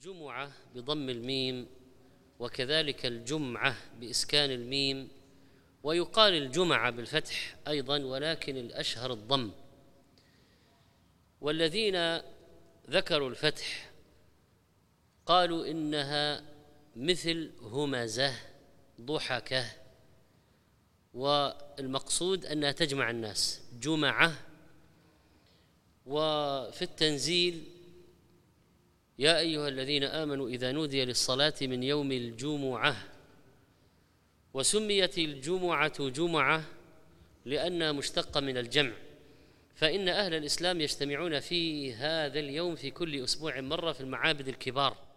الجمعة بضم الميم، وكذلك الجمعة بإسكان الميم، ويقال الجمعة بالفتح أيضا، ولكن الأشهر الضم. والذين ذكروا الفتح قالوا إنها مثل همزة ضحكة، والمقصود أنها تجمع الناس جمعة. وفي التنزيل: يا أيها الذين آمنوا إذا نودي للصلاة من يوم الجمعة. وسميت الجمعة جمعة لأنها مشتقة من الجمع، فإن أهل الإسلام يجتمعون في هذا اليوم في كل أسبوع مرة في المعابد الكبار،